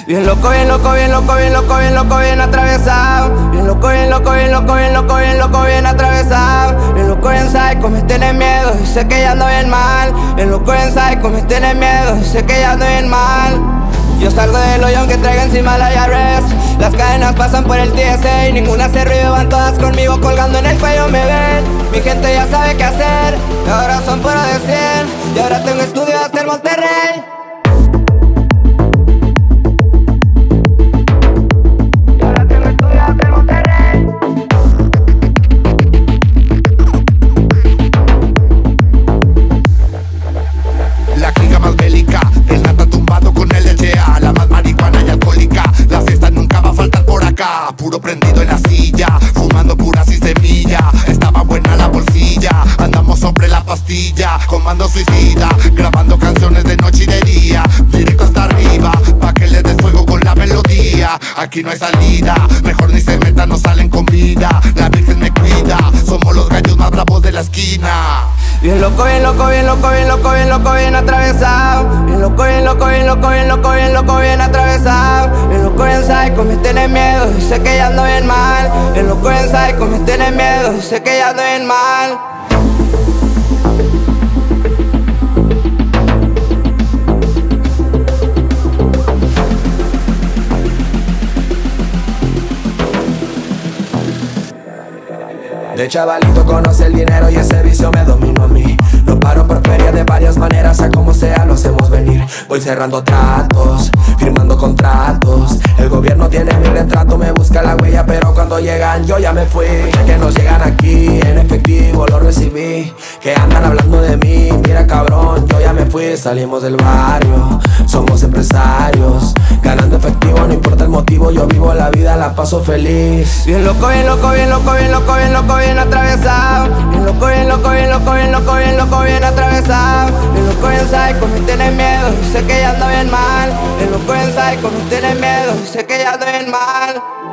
Bien loco, bien loco, bien loco, bien loco, bien loco, bien atravesado. Bien loco, bien loco, bien loco, bien loco, bien loco, bien atravesado. Bien loco en psycho, me tienen miedo y sé que ya ando bien mal. Bien loco en psycho, me tienen miedo y sé que ya ando bien mal. Yo salgo del hoyo aunque traiga encima la IRS. Las cadenas pasan por el TSA y ninguna hace ruido, van todas conmigo colgando en el cuello me ven. Mi gente ya sabe qué hacer, y ahora son puro de 100. Y ahora tengo estudio hasta el Monterrey. La clica más bélica, el nata tumbado con el LGA, la más marihuana y alcohólica. La fiesta nunca va a faltar por acá. Puro prendido en la silla, fumando pura sin semilla. Estaba buena la bolsilla, andamos sobre la pastilla. Comando suicida, grabando canciones de noche y de día. Directo hasta arriba, pa' que le des fuego con la melodía. Aquí no hay salida, mejor ni se metan, no salen con vida. La virgen me cuida, somos los gallos más bravos de la esquina. Bien loco, bien loco, bien loco, bien loco, bien loco, bien atravesado. Bien loco, bien loco, bien loco, bien loco, bien loco, bien atravesado. Bien loco en psycho, me tienen miedo y sé que ya ando bien mal. Bien loco en psycho, me tienen miedo y sé que ya ando bien mal. De chavalito conoce el dinero y ese vicio me dominó a mí. No paro por feria de varias maneras, a como sea lo hacemos venir. Voy cerrando tratos, firmando contratos. El gobierno tiene mi retrato, me busca la huella, pero cuando llegan yo ya me fui. Que nos llegan aquí, en efectivo lo recibí. Que andan hablando de mí, mira cabrón, yo ya me fui. Salimos del barrio, somos empresarios. Ganando efectivo, no importa el motivo, yo vivo la vida, la paso feliz. Bien loco, bien loco, bien loco, bien loco, bien loco, bien atravesado. Bien loco, bien loco, bien loco, bien loco, bien loco, bien atravesado. Bien loco en psycho, me tienen miedo y sé que ya ando bien mal. Bien loco en psycho, me tienen miedo y sé que ya ando bien mal.